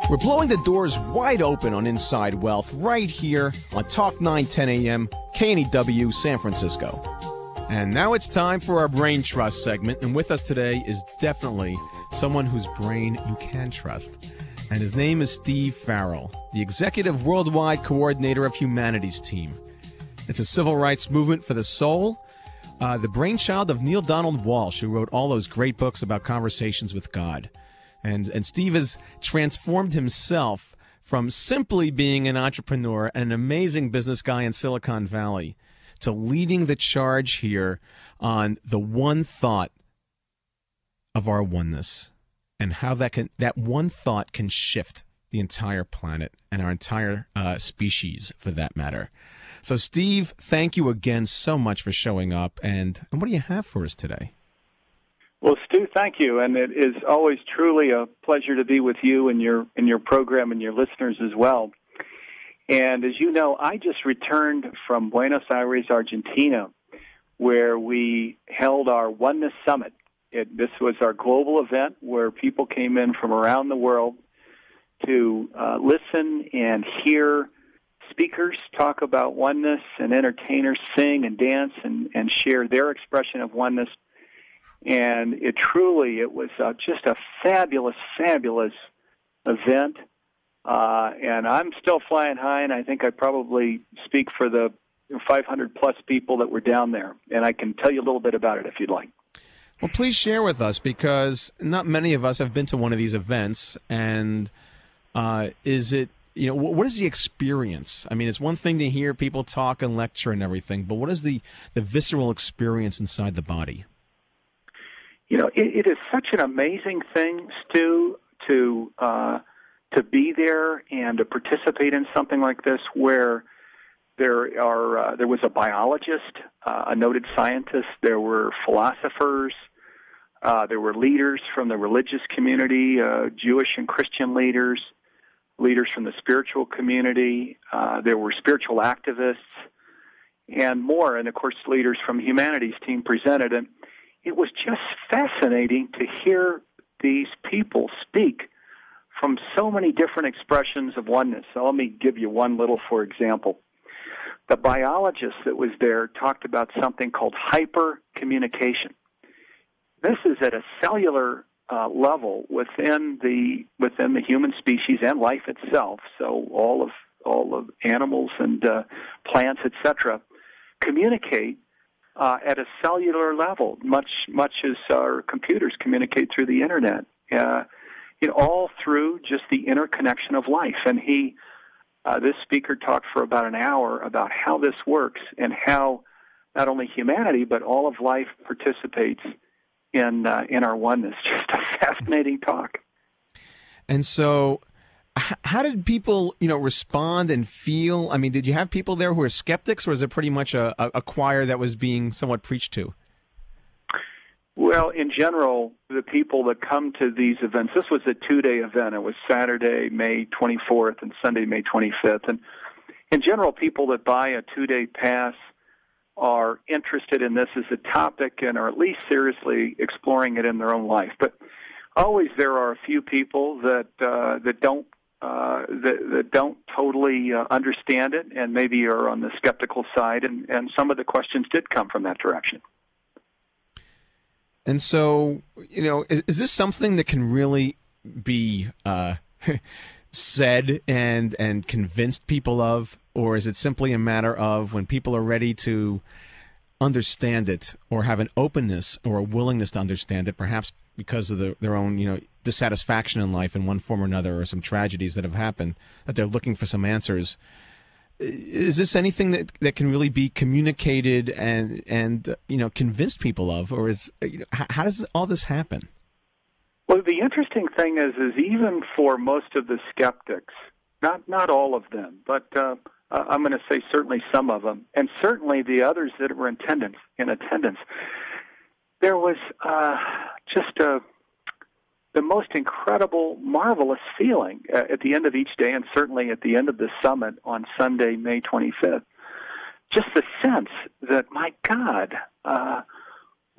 We're blowing the doors wide open on Inside Wealth right here on Talk 910 AM, KNEW, San Francisco. And now it's time for our Brain Trust segment. And with us today is definitely someone whose brain you can trust. And his name is Steve Farrell, the Executive Worldwide Coordinator of Humanities Team. It's a civil rights movement for the soul, the brainchild of Neil Donald Walsh, who wrote all those great books about conversations with God. And Steve has transformed himself from simply being an entrepreneur and an amazing business guy in Silicon Valley to leading the charge here on the one thought of our oneness and how that one thought can shift the entire planet and our entire species, for that matter. So, Steve, thank you again so much for showing up. And what do you have for us today? Well, Stu, thank you, and it is always truly a pleasure to be with you and your program and your listeners as well. And as you know, I just returned from Buenos Aires, Argentina, where we held our Oneness Summit. This was our global event where people came in from around the world to listen and hear speakers talk about oneness and entertainers sing and dance and share their expression of oneness. And it was just a fabulous, fabulous event. And I'm still flying high, and I think I probably speak for the 500-plus people that were down there. And I can tell you a little bit about it if you'd like. Well, please share with us, because not many of us have been to one of these events. And what is the experience? I mean, it's one thing to hear people talk and lecture and everything, but what is the visceral experience inside the body? It is such an amazing thing, Stu, to be there and to participate in something like this, where there was a biologist, a noted scientist, there were philosophers, there were leaders from the religious community, Jewish and Christian leaders from the spiritual community, there were spiritual activists, and more, and of course leaders from the Humanities Team presented. And it was just fascinating to hear these people speak from so many different expressions of oneness. So let me give you one little, for example. The biologist that was there talked about something called hypercommunication. This is at a cellular level within the human species and life itself. So all of animals and plants, etc., communicate at a cellular level, much as our computers communicate through the internet. All through just the interconnection of life. And this speaker talked for about an hour about how this works and how not only humanity but all of life participates in our oneness. Just a fascinating talk. And so, how did people, respond and feel? I mean, did you have people there who were skeptics, or was it pretty much a choir that was being somewhat preached to? Well, in general, the people that come to these events, this was a 2-day event. It was Saturday, May 24th, and Sunday, May 25th. And in general, people that buy a 2-day pass are interested in this as a topic and are at least seriously exploring it in their own life. But always there are a few people that don't totally understand it and maybe are on the skeptical side, and some of the questions did come from that direction. And so, is this something that can really be said and convinced people of, or is it simply a matter of when people are ready to understand it or have an openness or a willingness to understand it, perhaps because of their own, dissatisfaction in life in one form or another, or some tragedies that have happened, that they're looking for some answers? Is this anything that can really be communicated and convinced people of, or how does all this happen? Well, the interesting thing is even for most of the skeptics, not all of them, but I'm going to say certainly some of them, and certainly the others that were in attendance, there was just the most incredible, marvelous feeling at the end of each day, and certainly at the end of the summit on Sunday, May 25th. Just the sense that, my God,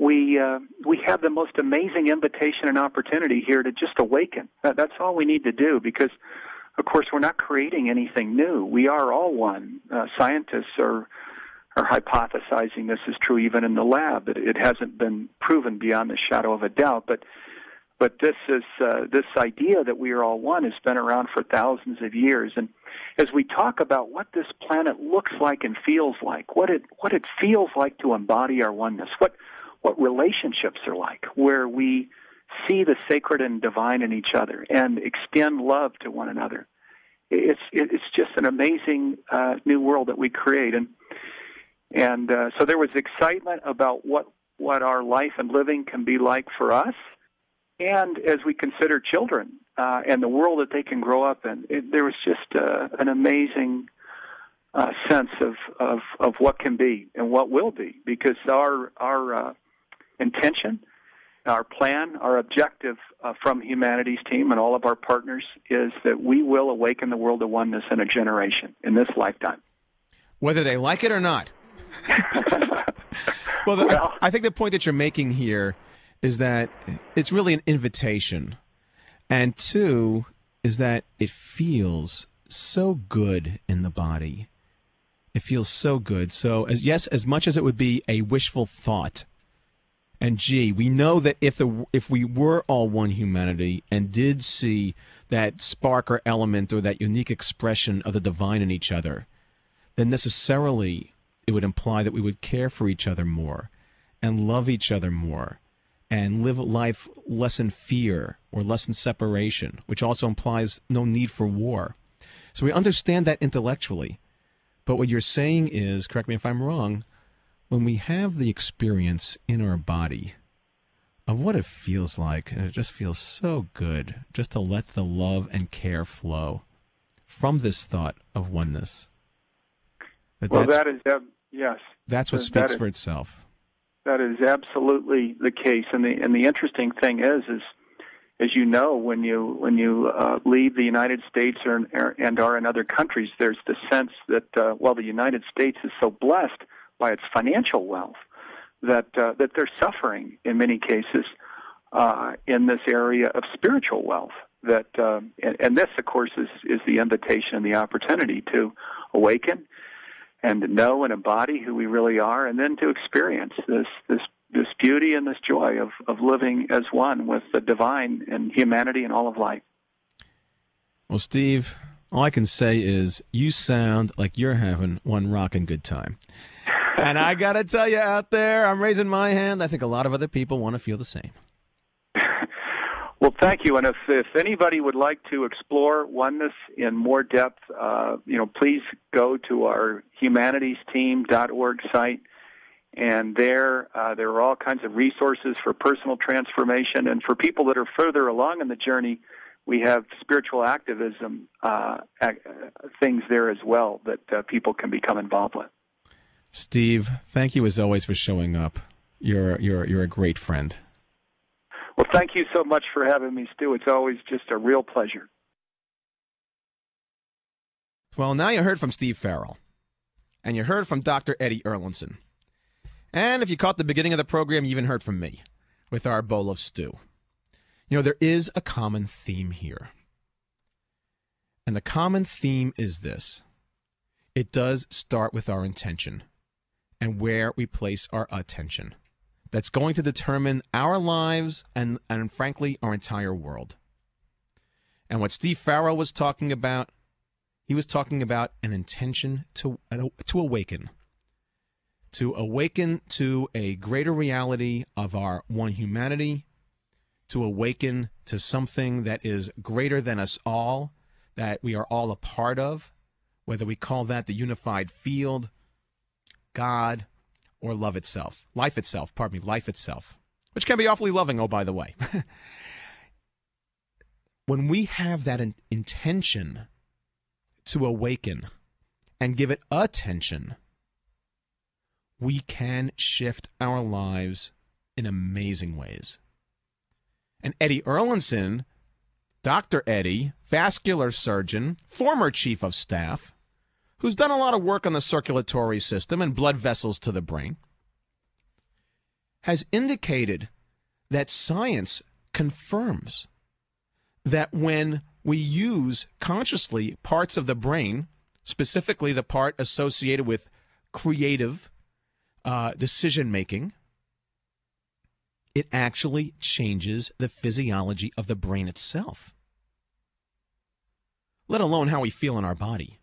we have the most amazing invitation and opportunity here to just awaken. That's all we need to do, because, of course, we're not creating anything new. We are all one. Scientists are hypothesizing this is true even in the lab. It hasn't been proven beyond the shadow of a doubt, but this idea that we are all one has been around for thousands of years. And as we talk about what this planet looks like and feels like, what it feels like to embody our oneness, what relationships are like, where we see the sacred and divine in each other and extend love to one another. It's just an amazing new world that we create. And so there was excitement about what our life and living can be like for us. And as we consider children and the world that they can grow up in, there was just an amazing sense of what can be and what will be, because our intention, our plan, our objective from Humanity's team and all of our partners is that we will awaken the world to oneness in a generation, in this lifetime. Whether they like it or not. Well, I think the point that you're making here is that it's really an invitation. And two, is that it feels so good in the body. It feels so good. So, as much as it would be a wishful thought, and gee, we know that if we were all one humanity and did see that spark or element or that unique expression of the divine in each other, then necessarily it would imply that we would care for each other more and love each other more and live life less in fear or less in separation, which also implies no need for war. So we understand that intellectually. But what you're saying is, correct me if I'm wrong, when we have the experience in our body of what it feels like, and it just feels so good just to let the love and care flow from this thought of oneness. Yes. That's what speaks for itself. That is absolutely the case, and the interesting thing is, as you know, when you leave the United States and are in other countries, there's the sense that while the United States is so blessed by its financial wealth, that they're suffering in many cases in this area of spiritual wealth. And this, of course, is the invitation and the opportunity to awaken and to know and embody who we really are, and then to experience this beauty and this joy of living as one with the divine and humanity and all of life. Well, Steve, all I can say is you sound like you're having one rockin' good time. And I got to tell you out there, I'm raising my hand. I think a lot of other people want to feel the same. Well, thank you. And if anybody would like to explore oneness in more depth, please go to our humanitiesteam.org site. And there are all kinds of resources for personal transformation. And for people that are further along in the journey, we have spiritual activism things there as well that people can become involved with. Steve, thank you as always for showing up. You're a great friend. Well, thank you so much for having me, Stu. It's always just a real pleasure. Well, now you heard from Steve Farrell, and you heard from Dr. Eddie Erlandson. And if you caught the beginning of the program, you even heard from me with our bowl of stew. You know, there is a common theme here. And the common theme is this. It does start with our intention and where we place our attention. That's going to determine our lives and frankly, our entire world. And what Steve Farrell was talking about, he was talking about an intention to awaken. To awaken to a greater reality of our one humanity, to awaken to something that is greater than us all, that we are all a part of, whether we call that the unified field, God, or life itself, which can be awfully loving, oh, by the way. When we have that intention to awaken and give it attention, we can shift our lives in amazing ways. And Eddie Erlandson, Dr. Eddie, vascular surgeon, former chief of staff, who's done a lot of work on the circulatory system and blood vessels to the brain, has indicated that science confirms that when we use consciously parts of the brain, specifically the part associated with creative decision-making, it actually changes the physiology of the brain itself, let alone how we feel in our body.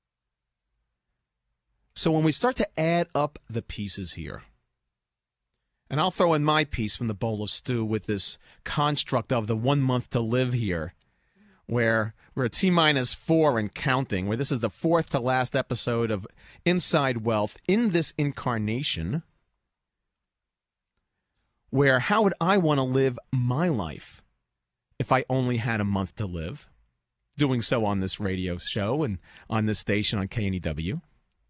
So when we start to add up the pieces here, and I'll throw in my piece from the bowl of stew with this construct of the 1 month to live here, where we're at T-4 and counting, where this is the fourth to last episode of Inside Wealth in this incarnation, where how would I want to live my life if I only had a month to live, doing so on this radio show and on this station on KNEW?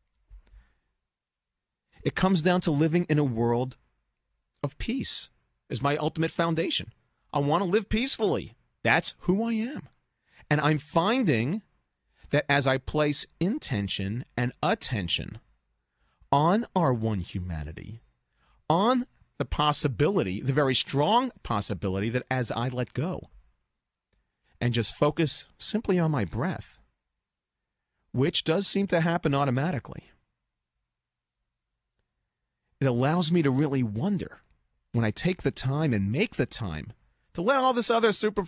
It comes down to living in a world of peace is my ultimate foundation. I want to live peacefully. That's who I am. And I'm finding that as I place intention and attention on our one humanity, on the possibility, the very strong possibility that as I let go and just focus simply on my breath, which does seem to happen automatically, it allows me to really wonder when I take the time and make the time to let all this other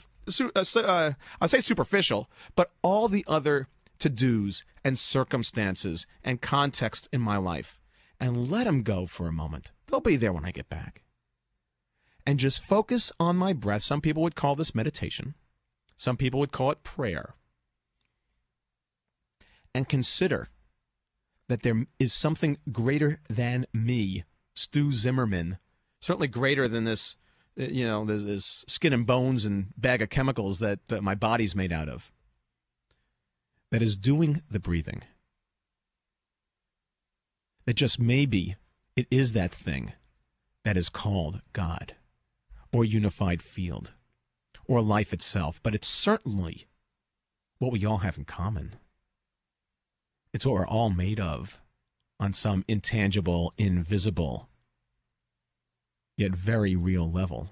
I say superficial, but all the other to-dos and circumstances and context in my life, and let them go for a moment. They'll be there when I get back. And just focus on my breath. Some people would call this meditation. Some people would call it prayer. And consider that there is something greater than me, Stu Zimmerman, certainly greater than this, this skin and bones and bag of chemicals that my body's made out of, that is doing the breathing. That just maybe it is that thing that is called God or unified field or life itself, but it's certainly what we all have in common. It's what we're all made of on some intangible, invisible, yet very real level.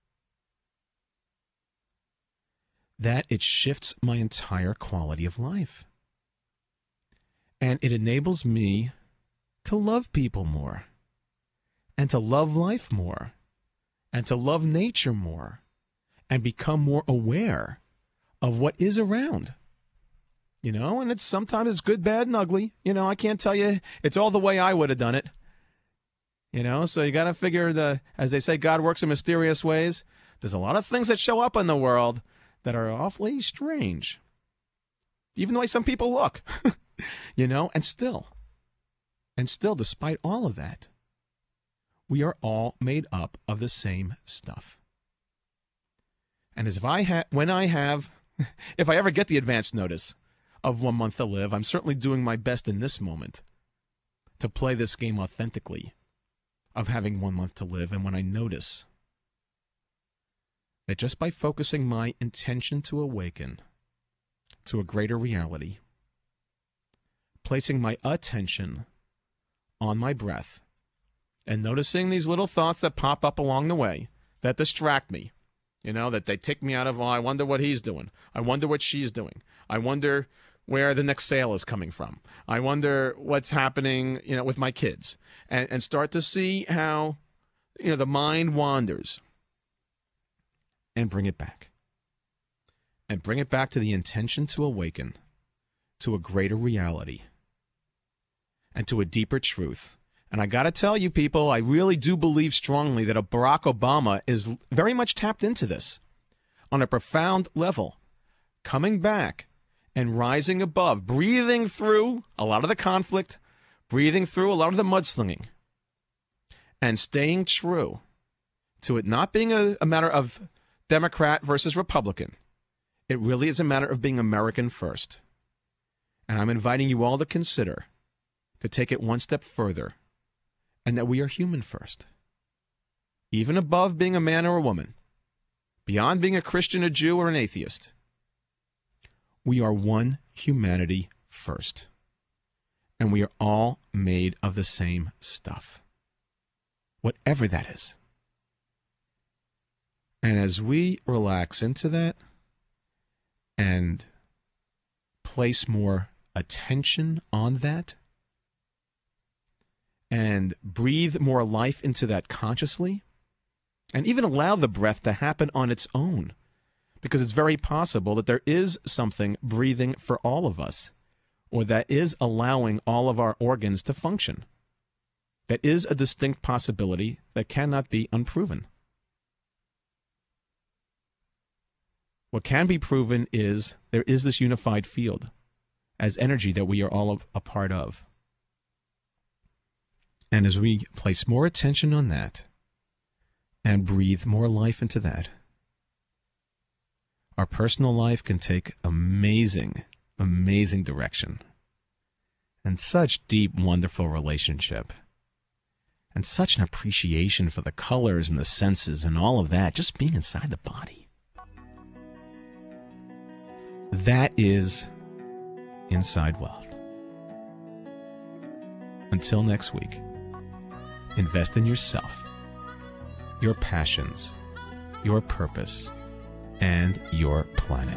That it shifts my entire quality of life. And it enables me to love people more, and to love life more, and to love nature more, and become more aware of what is around. And it's sometimes it's good, bad, and ugly. I can't tell you it's all the way I would have done it. So you got to figure as they say, God works in mysterious ways. There's a lot of things that show up in the world that are awfully strange. Even the way some people look, and still, despite all of that, we are all made up of the same stuff. And as if if I ever get the advance notice of 1 month to live, I'm certainly doing my best in this moment to play this game authentically of having 1 month to live. And when I notice that just by focusing my intention to awaken to a greater reality, placing my attention on my breath, and noticing these little thoughts that pop up along the way that distract me, that they take me out of, I wonder what he's doing. I wonder what she's doing. I wonder where the next sale is coming from. I wonder what's happening, with my kids. And start to see how, the mind wanders. And bring it back. And bring it back to the intention to awaken to a greater reality and to a deeper truth. And I got to tell you, people, I really do believe strongly that Barack Obama is very much tapped into this on a profound level, coming back and rising above, breathing through a lot of the conflict, breathing through a lot of the mudslinging, and staying true to it not being a matter of Democrat versus Republican. It really is a matter of being American first. And I'm inviting you all to consider, to take it one step further, and that we are human first. Even above being a man or a woman, beyond being a Christian, a Jew, or an atheist, we are one humanity first. And we are all made of the same stuff. Whatever that is. And as we relax into that and place more attention on that and breathe more life into that consciously, and even allow the breath to happen on its own, because it's very possible that there is something breathing for all of us, or that is allowing all of our organs to function. That is a distinct possibility that cannot be unproven. What can be proven is there is this unified field as energy that we are all a part of. And as we place more attention on that and breathe more life into that, our personal life can take amazing, amazing direction. And such deep, wonderful relationship. And such an appreciation for the colors and the senses and all of that, just being inside the body. That is Inside Wealth. Until next week, invest in yourself, your passions, your purpose, and your planet.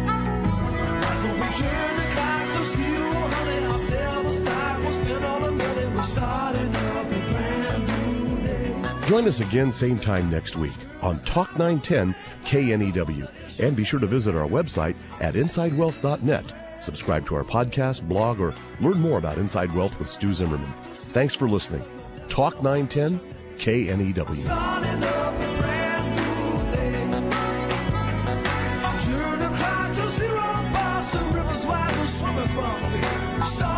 Join us again same time next week on Talk 910 KNEW. And be sure to visit our website at InsideWealth.net. Subscribe to our podcast, blog, or learn more about Inside Wealth with Stu Zimmerman. Thanks for listening. Talk 910 KNEW. Turn the clock to zero, pass the rivers wide, we'll swim across the